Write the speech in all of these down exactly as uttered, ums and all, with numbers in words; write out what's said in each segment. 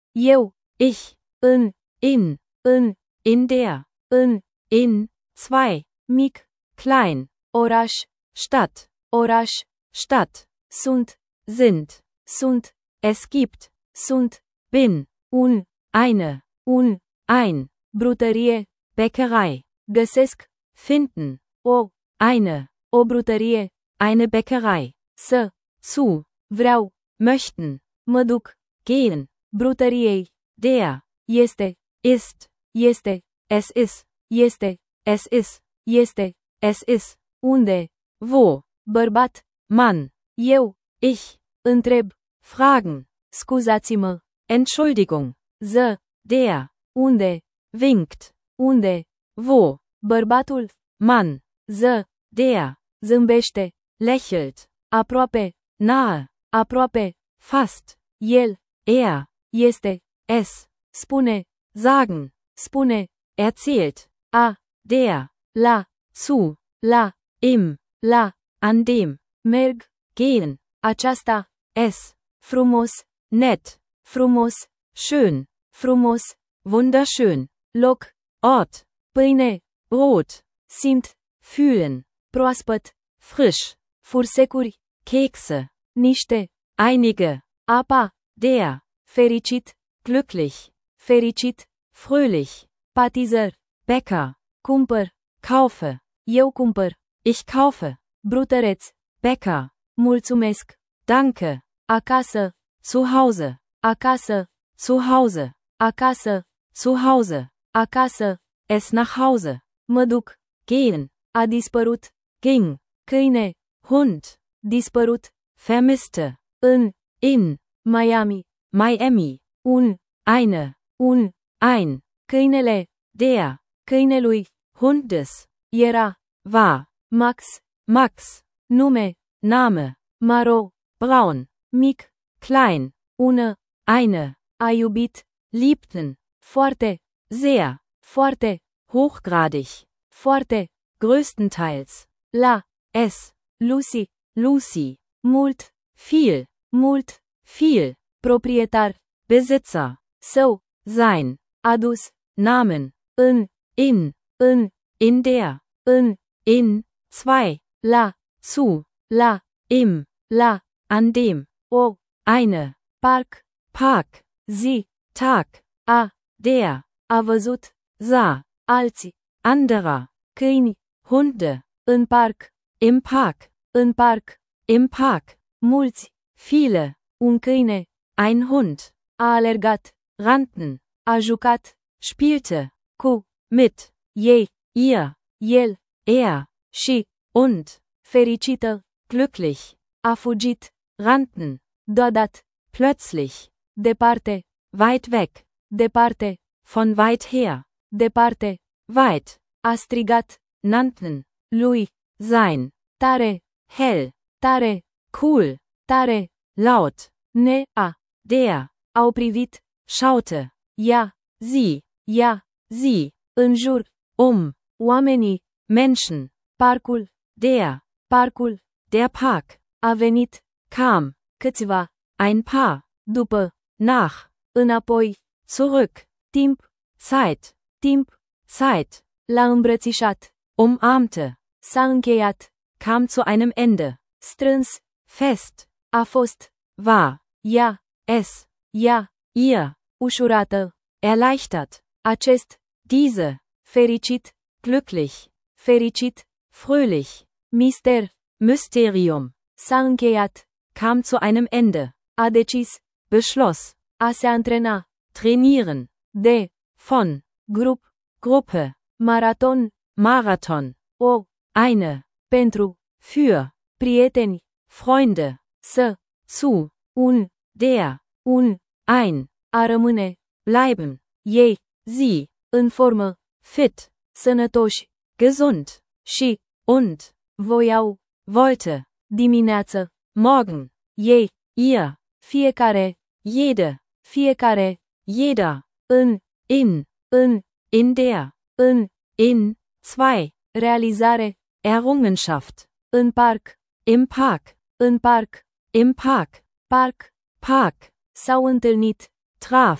Eu. Ich. În. In. În. In der. În. In. Zwei. Mic. Klein. Oraș. Stadt. Oraș. Stadt. Sunt. Sind. Sunt. Es gibt. Sunt. Bin. Un. Eine. Un. Ein. Brutărie. Bäckerei. Găsesc. Finden. O. Eine. O brutărie. Eine Bäckerei. Să. Zu. Vreau. Möchten. Mă duc. Gehen. Brutăriei. Der. Este. Ist. Este. Es ist. Este. Es ist. Este. Es ist. Unde? Wo. Bărbat. Mann. Eu. Ich. Întreb. Fragen. Scuzați-mă. Entschuldigung. Ză. Der. Unde? Winkt. Unde? Wo. Bărbatul. Mann. Ză. Der. Zâmbește. Lächelt. Aproape. Nahe. Aproape. Fast. El. Er. Este. Es. Spune. Sagen. Spune. Erzählt. A. Der. La. Zu. La. Im. La. An dem. Merg. Gehen. Aceasta. Es. Frumos. Nett. Frumos. Schön. Frumos. Wunderschön. Loc. Ort. Pâine. Brot. Simt. Fühlen. Proaspăt. Frisch. Fursecuri. Kekse. Niște. Einige. Apa. Der. Fericit. Glücklich. Fericit. Fröhlich. Patizăr. Bäcker. Cumpăr. Kaufe. Eu cumpăr. Ich kaufe. Brutăreț. Bäcker. Mulțumesc. Danke. Acasă. Zu Hause. Acasă. Zu Hause. Acasă. Zu Hause. Acasă. Es nach Hause. Mă duc. Gehen. A dispărut. Ging. Câine. Hund. Dispărut. Vermisste. În. In. Miami. Miami. Un. Eine. Un. Ein. Câinele. Der. Câinelui. Hundes. Era. War. Max. Max. Nume. Name. Maro. Braun. Mic. Klein. Ună. Eine. A iubit. Liebten. Foarte. Sehr. Foarte. Hochgradig. Foarte. Größtenteils. La. Es. Lucy. Lucy. Mult. Viel. Mult. Viel. Proprietar. Besitzer. Său. Sein. Adus. Namen. În. In. În. In der. În. In. Zwei. La. Zu. La. Im. La. An dem. O. Eine. Parc. Park. Zi. Tag. A. Der. A văzut. Sah. Alții. Anderer. Câini. Hunde. În parc. Im Park. În parc. Im Park. Mulți. Viele. Un câine. Ein Hund. A alergat. Rannten. A jucat. Spielte. Cu. Mit. Ei. Ihr. El. Er. Și. Und. Fericită. Glücklich. A fugit. Rannten. Deodată. Plötzlich. Departe. Weit weg. Departe. Von weit her. Departe. Weit. A strigat. Nannten. Lui. Sein. Tare. Hell. Tare. Cool. Tare. Laut. Ne. A. Der. Au privit. Schaute. Ea. Sie. Ea. Sie. În jur. Um. Oamenii. Menschen. Parcul. Der. Parcul. Der Park. A venit. Kam. Câțiva. Ein Paar. După. Nach. Înapoi. Zurück. Timp. Zeit. Timp. Zeit. L-a îmbrățișat. Umarmte. S-a încheiat. Kam zu einem Ende. Strâns. Fest. A fost. War. Ea. Es. Ea. Ihr. Ușurată. Erleichtert. Acest. Diese. Fericit. Glücklich. Fericit. Fröhlich. Mister. Mysterium. S-a încheiat. Kam zu einem Ende. A decis. Beschloss. A se antrena. Trainieren. De. Von. Grup. Gruppe. Maraton. Marathon. O. Eine. Pentru. Für. Prieteni. Freunde. Să. Zu. Un. Der. Un. Ein. A rămâne. Bleiben. Ei. Sie. În formă. Fit. Sănătoși. Gesund. Și. Und. Voiau. Wollte. Dimineață. Morgen. Ei. Ihr. Fiecare. Jede. Fiecare. Jeder. În. In. În. In der. În. In. Zwei. Realizare. Errungenschaft. În parc. Im Park. În parc. Im Park. Parc. Park. S-au întâlnit. Traf.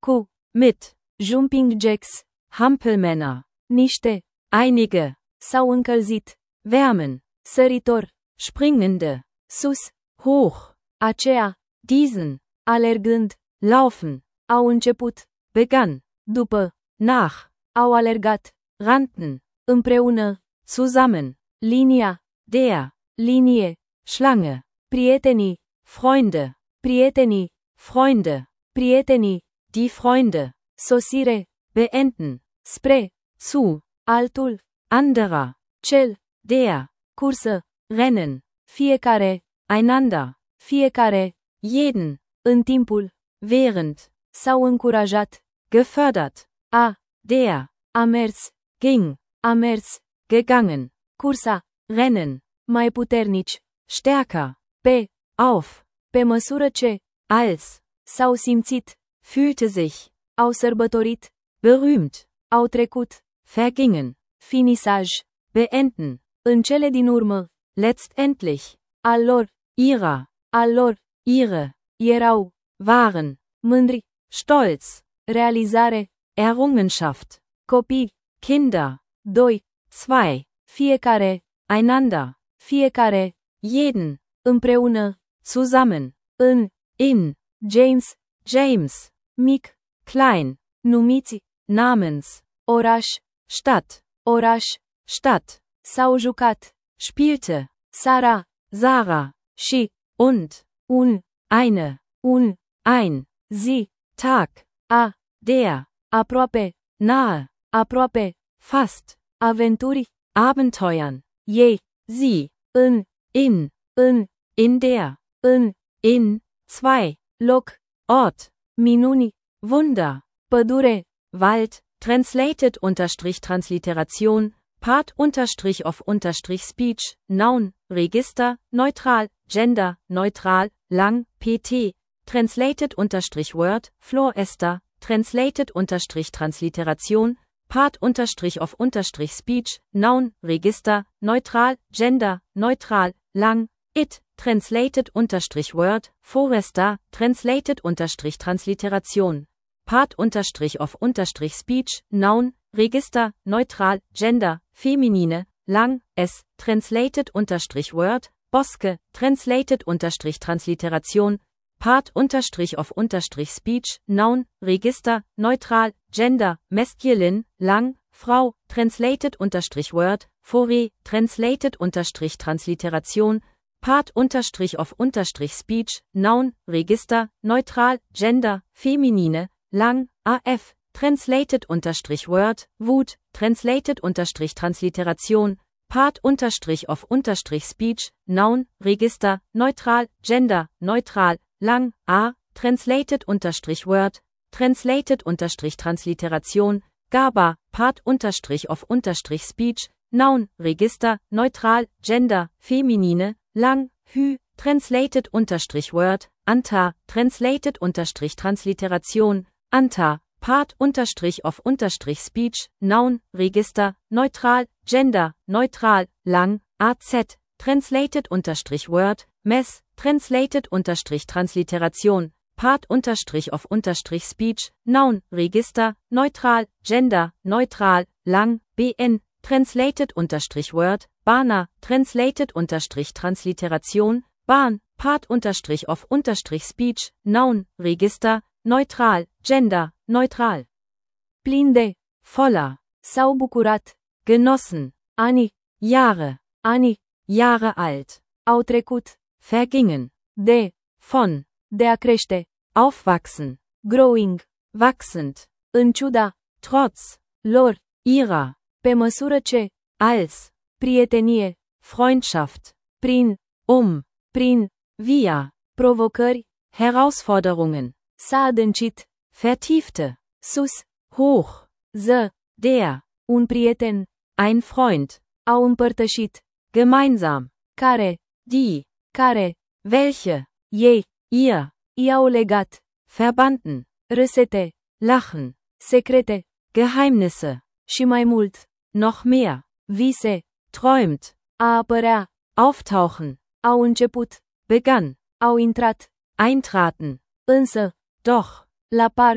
cu, mit, jumping jacks, Hampelmänner, niște, einige, s-au încălzit, wärmen, săritor, springende, sus, hoch, aceea, diesen, alergând, laufen, au început, begann, după, nach, au alergat, rannten, împreună, zusammen, linia, der, linie, Schlange, prietenii, Freunde, prietenii, Freunde, prietenii, die Freunde, sosire, beenden, spre, zu, altul, anderer, cel, der, cursă, rennen, fiecare, einander, fiecare, jeden, în timpul, während, s-au încurajat, gefördert, a, der, a mers, ging, a mers, gegangen, cursa, rennen, mai puternici, stärker, pe, auf, pe măsură ce, als, s-au simțit, fühlte sich, au sărbătorit, berühmt, au trecut, vergingen, finisaj, beenden, în cele din urmă, letztendlich, al lor, ihrer, al lor, ihre, erau, waren, mândri, stolz, realizare, Errungenschaft, copii, Kinder, doi, zwei, fiecare, einander, fiecare, jeden, împreună, zusammen, în, in, James, James, mic, klein, numiți, namens, oraș, Stadt, oraș, Stadt, s-au jucat, spielte, Sara, Sarah, și, und, un, eine, un, ein, zi, Tag, a, der, aproape, nahe, aproape, fast, aventuri, Abenteuern, ei, sie, în, in, în, in der, în, in, zwei, loc, Ort, minuni, Wunder, pădure, Wald, translated unterstrich Transliteration, Part unterstrich of unterstrich Speech, Noun, Register, neutral, Gender, neutral, lang, pt, translated unterstrich Word, Florester, translated unterstrich Transliteration, Part unterstrich of unterstrich Speech, Noun, Register, neutral, Gender, neutral, lang, it, translated unterstrich Word, Forester, translated unterstrich Transliteration, Part unterstrich of unterstrich Speech, Noun, Register, neutral, Gender, feminine, lang, s, translated unterstrich Word, Boske, translated unterstrich Transliteration, Part unterstrich of unterstrich Speech, Noun, Register, neutral, Gender, masculine, lang, Frau, translated unterstrich Word, Fore, translated unterstrich Transliteration, Part unterstrich of unterstrich Speech, Noun, Register, neutral, Gender, feminine, lang, af, translated unterstrich Word, Wut, translated unterstrich Transliteration, Part unterstrich of unterstrich Speech, Noun, Register, neutral, Gender, neutral, lang, a, translated unterstrich Word, translated unterstrich Transliteration, Gaba, Part unterstrich of unterstrich Speech, Noun, Register, neutral, Gender, feminine, lang, hü, translated unterstrich Word, Anta, translated unterstrich Transliteration, Anta, Part unterstrich of unterstrich Speech, Noun, Register, neutral, Gender, neutral, lang, az, translated unterstrich Word, Mess, translated unterstrich Transliteration, Part unterstrich of unterstrich Speech, Noun, Register, neutral, Gender, neutral, lang, bn, translated unterstrich Word, Bana, translated unterstrich Transliteration, Bahn, Part unterstrich of unterstrich Speech, Noun, Register, neutral, Gender, neutral. plin de, Voller, s-au bucurat, genossen, ani, Jahre, ani, Jahre alt, au trecut, vergingen, de, von, de a crește, aufwachsen, growing, wachsend, în ciuda, trotz, lor, ihrer, pe măsură ce, als, prietenie, Freundschaft, prin, um, prin, via, provocări, Herausforderungen, s-a adâncit, vertiefte, sus, hoch, ză, der, un prieten, ein Freund, au împărtășit, gemeinsam, care, die, care, welche, ei, ihr, i-au legat, verbanden, râsete, lachen, secrete, Geheimnisse, și mai mult, noch mehr, vise, träumt, a apărea, auftauchen, au început, begann, au intrat, eintraten, însă, doch, la parc,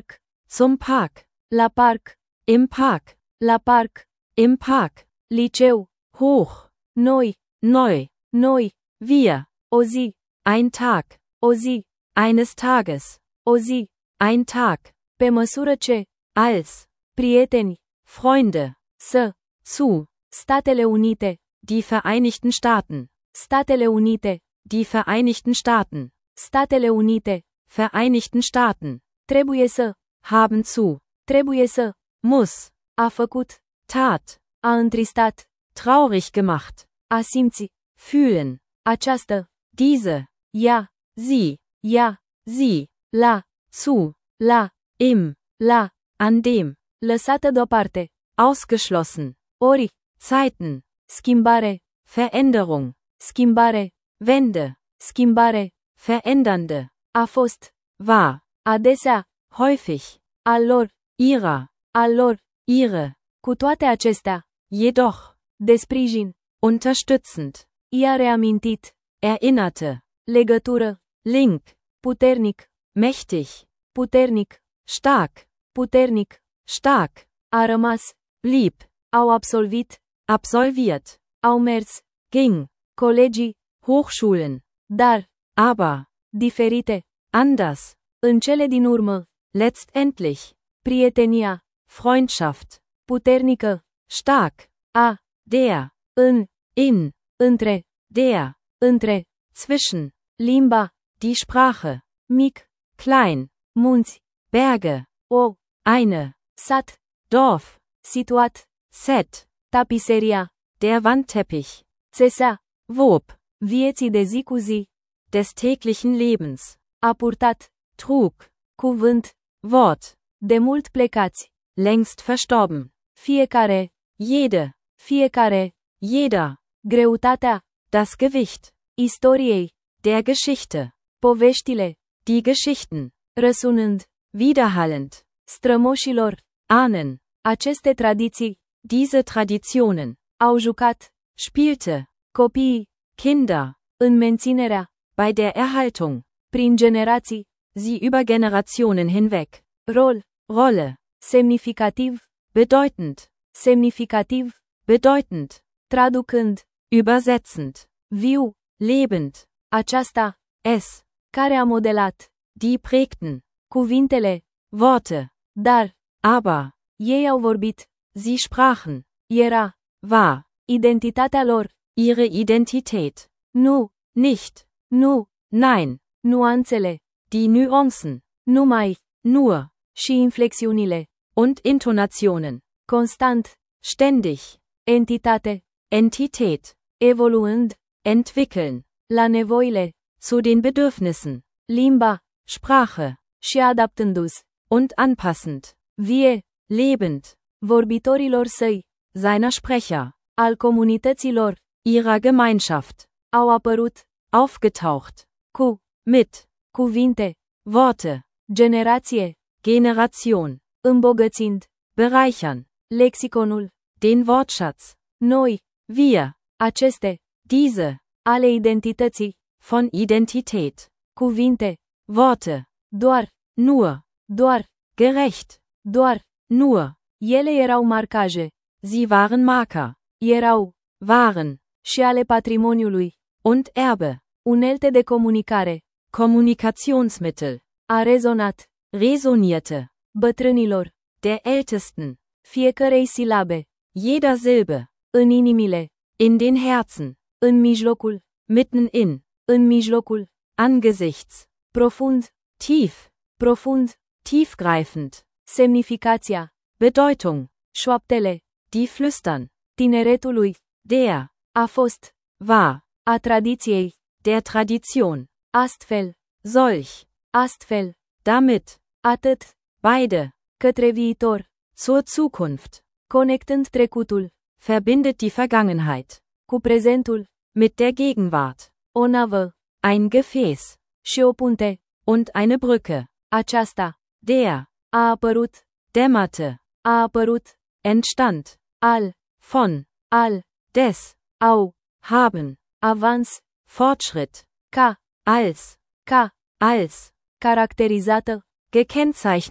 Zum Park. La parc. Im Park. La parc. Im Park. Liceu. Hoch. Noi. Neu. Noi. Wir. O zi. Ein Tag. O zi. Eines Tages. O zi. Ein Tag. Pe măsură ce. Als. Prieteni. Freunde. Să. Zu. Statele Unite. Die Vereinigten Staaten. Statele Unite. Die Vereinigten Staaten. Statele Unite. Vereinigten Staaten. Trebuie să. Haben zu. Trebuie să. Muss. A făcut. Tat. A întristat. Traurig gemacht. A simți. Fühlen. Această. Diese. Ea. Sie. Ea. Sie. La. Zu. La. Im. La. An dem. Lăsată deoparte. Ausgeschlossen. Ori. Zeiten. Schimbare. Veränderung. Schimbare. Wende. Schimbare. Verändernde. A fost. War. Adesea. Häufig. Al lor. Ihrer. Al lor. Ihre. Cu toate acestea. Jedoch. De sprijin. Unterstützend. I-a reamintit. Erinnerte. Legătură. Link. Puternic. Mächtig. Puternic. Stark. Puternic. Stark. A rămas. Blieb. Au absolvit. Absolviert. Au mers. Ging. Colegii. Hochschulen. Dar. Aber. Diferite. Anders. În cele din urmă. Letztendlich. Prietenia. Freundschaft. Puternică. Stark. A. Der. În. In. Între. Der. Între. Zwischen. Limba. Die Sprache. Mic. Klein. Munți. Berge. O. Eine. Sat. Dorf. Situat. Set. Tapiseria. Der Wandteppich. Țesea. Wob. Vieții de zi cu zi. Des täglichen Lebens. A purtat. Trug. Cuvânt. Wort. De mult plecați. Längst verstorben. Fiecare. Jede. Fiecare. Jeder. Greutatea. Das Gewicht. Istoriei. Der Geschichte. Poveștile. Die Geschichten. Răsunând. Widerhallend. Strămoșilor. Ahnen. Aceste tradiții. Diese Traditionen. Au jucat. Spielte. Copiii. Kinder. În menținerea. Bei der Erhaltung. Prin generații. Sie über Generationen hinweg. Rol. Rolle. Semnificativ. Bedeutend. Semnificativ. Bedeutend. Traducând. Übersetzend. Viu. Lebend. Aceasta. Es. Care a modelat. Die prägten. Cuvintele. Worte. Dar. Aber. Ei au vorbit. Sie sprachen. Era. War. Identitatea lor. Ihre Identität. Nu. Nicht. Nu. Nein. Nuanțele. Die Nuancen. Numai. Nur. Și inflexiunile. Und Intonationen. Constant. Ständig. Entitate. Entität. Evoluând. Entwickeln. La nevoile. Zu den Bedürfnissen. Limba. Sprache. Și adaptându-se. Und anpassend. Vie. Lebend. Vorbitorilor săi. Seiner Sprecher. Al comunităților. Ihrer Gemeinschaft. Au apărut. Aufgetaucht. Cu. Mit. Cuvinte. Worte. Generație. Generation. Îmbogățind. Bereichern. Lexiconul. Den Wortschatz. Noi. Wir. Aceste. Diese. Ale identității. Von Identität. Cuvinte. Worte. Doar. Nur. Doar. Gerecht. Doar. Nur. Ele erau marcaje. Sie waren Marker. Erau. Waren. Și ale patrimoniului. Und Erbe. Unelte de comunicare. Kommunikationsmittel. A rezonat. Resonierte. Bătrânilor. Der Ältesten. Fiecărei silabe. Jeder Silbe. În inimile. In den Herzen. În mijlocul. Mitten in. În mijlocul. Angesichts. Profund. Tief. Profund. Tiefgreifend. Semnificația. Bedeutung. Șoaptele. Die flüstern. Tineretului. Der. A fost. War. A tradiției. Der Tradition. Astfel. Solch. Astfel. Damit. Atât. Beide. Către viitor. Zur Zukunft. Conectând trecutul. Verbindet die Vergangenheit. Cu prezentul. Mit der Gegenwart. O navă. Ein Gefäß. Și o punte. Und eine Brücke. Aceasta. Der. A apărut. Dämmerte. A apărut. Entstand. Al. Von. Al. Des. Au. Haben. Avans. Fortschritt. Ca. Als. Ca. Als. Caracterizată. Gekennzeichnet.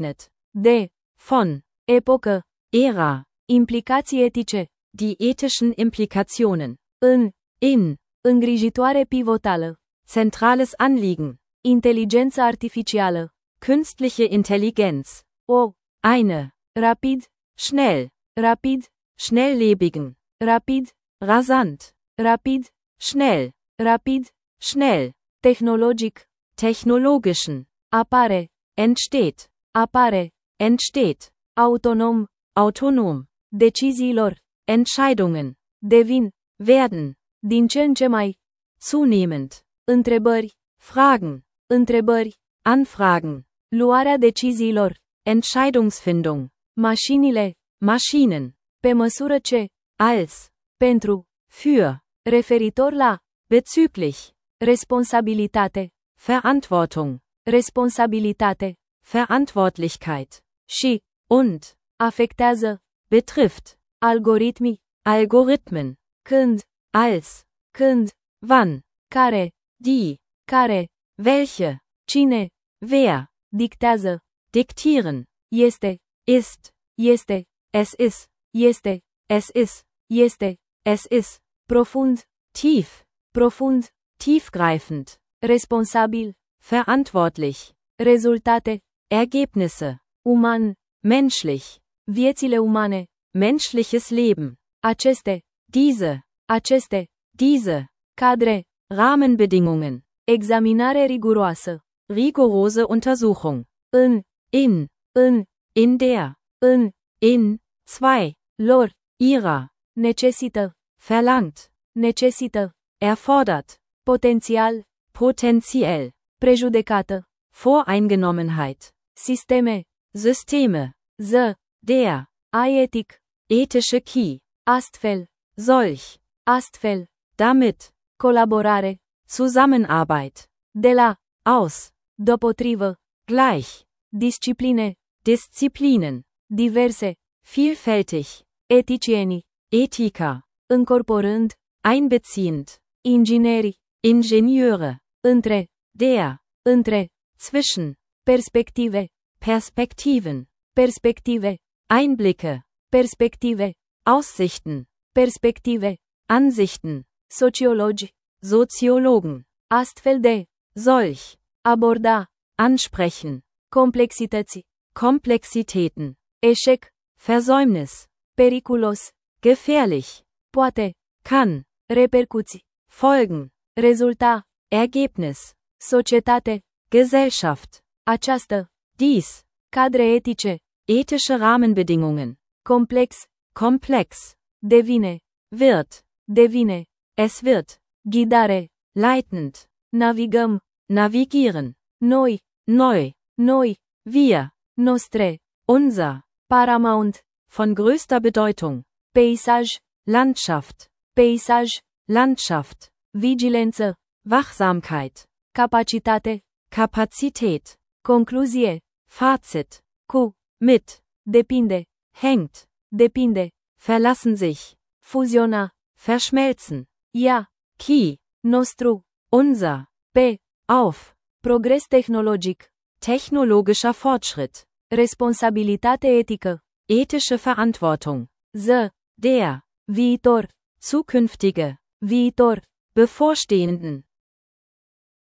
de, von, epocă, Ära, implicații etice, die ethischen Implikationen, în, in, îngrijitoare pivotală, zentrales Anliegen, inteligență artificială, künstliche Intelligenz, o, eine, rapid, schnell, rapid, schnelllebigen, rapid, rasant, rapid, schnell, rapid, schnell, tehnologic, technologischen, apare, entsteht, apare, entsteht, autonom, autonom, deciziilor, Entscheidungen, devin, werden, din ce în ce mai, zunehmend, întrebări, Fragen, întrebări, Anfragen, luarea deciziilor, Entscheidungsfindung, mașinile, Maschinen, pe măsură ce, als, pentru, für, referitor la, bezüglich, responsabilitate, Verantwortung, responsabilitate, Verantwortlichkeit, și, und, afectează, betrifft, algoritmii, Algorithmen, când, als, când, wann, care, die, care, welche, cine, wer, dictează, diktieren, este, ist, este, es ist, este, es ist, este, es ist, profund, tief, profund, tiefgreifend, responsabil, verantwortlich, rezultate, Ergebnisse, uman, menschlich, viețile umane, menschliches Leben, aceste, diese, aceste, diese, cadre, Rahmenbedingungen, examinare riguroasă, rigorose Untersuchung, în, in, în, in der, în, in, zwei, lor, ihrer, necesită, verlangt, necesită, erfordert, potențial, potenziell, prejudecată, Voreingenommenheit, sisteme, Systeme, ză, der, aetic, ethische Key, astfel, solch, astfel, damit, colaborare, Zusammenarbeit, de la, aus, deopotrivă, gleich, discipline, Disziplinen, diverse, vielfältig, eticienii, Ethiker, încorporând, einbeziehend, inginerii, Ingenieure, între, der, între, zwischen, perspective, Perspektiven, perspective, Einblicke, perspective, Aussichten, perspective, Ansichten, sociologi, Soziologen, astfel de, solch, aborda, ansprechen, complexității, Komplexitäten, eșec, Versäumnis, periculos, gefährlich, poate, kann, repercuții, folgen, rezulta, Ergebnis, societate, Gesellschaft, această, dies, cadre etice, ethische Rahmenbedingungen, complex, komplex, devine, wird, devine, es wird, ghidare, leitend, navigăm, navigieren, noi, neu, noi, wir, nostre, unser, paramount, von größter Bedeutung, peisaj, Landschaft, peisaj, Landschaft, vigilență, Wachsamkeit, capacitate, Kapazität, concluzie, Fazit, cu, mit, depinde, hängt, depinde, verlassen sich, fuziona, verschmelzen, ia, Ki, nostru, unser, pe, auf, progres tehnologic, technologischer Fortschritt, responsabilitate etică, ethische Verantwortung, ză, der, viitor, zukünftige, viitor, bevorstehenden,